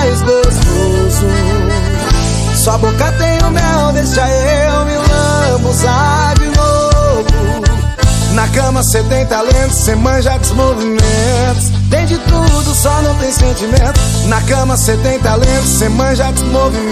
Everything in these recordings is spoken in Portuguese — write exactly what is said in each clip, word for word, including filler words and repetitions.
mais gostoso. Sua boca tem o mel, deixa eu me lambuzar de novo. Na cama cê tem talento, cê manja dos movimentos. Tem de tudo, só não tem sentimento. Na cama cê tem talento, cê manja dos movimentos.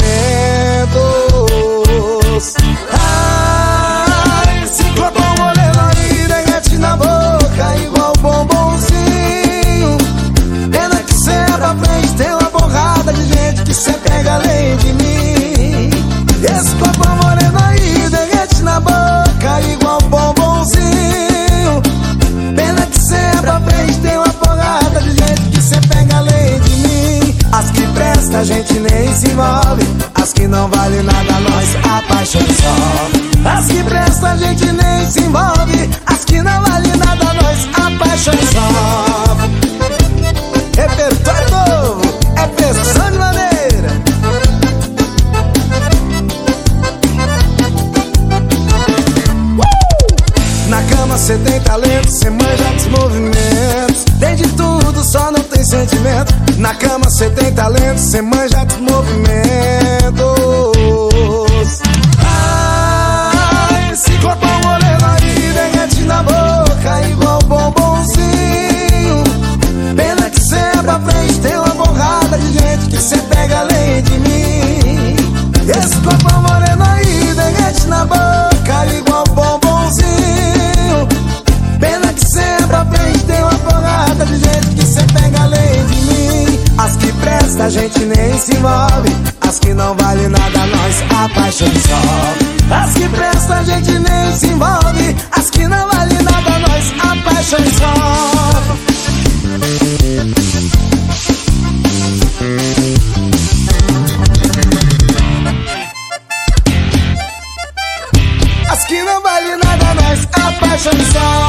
Ai, esse corpo moreno aí derrete na boca igual bombonzinho. Pena que cê é pra frente, tem uma porrada de gente que cê pega além de mim. Esse corpo moreno aí derrete na boca igual bombonzinho. Pena que cê é pra frente, tem uma porrada de gente que cê pega além de mim. As que presta a gente nem se envolve, as que não vale nada nós a paixão só. As que presta a gente nem se envolve, as que não vale nada nós a paixão só. Repertório novo, é pressão de maneira. uh! Na cama cê tem talento, cê manja dos movimentos. Tem de tudo, só não tem sentimento. Na cama cê tem talento, cê manja dos movimentos. Ai, esse corpo moreno aí derrete na boca igual bombonzinho. Pena que cê é pra frente, tem uma porrada de gente que cê pega além de mim. Esse corpo moreno aí derrete na boca igual bombonzinho. Pena que cê é pra frente, tem uma porrada de gente que cê pega além de mim. As que presta a gente nem se envolve, as que não vale nada nós a paixão só. As que presta a gente nem se envolve, as que não vale nada nós a paixão só. As que não vale nada nós a paixão só.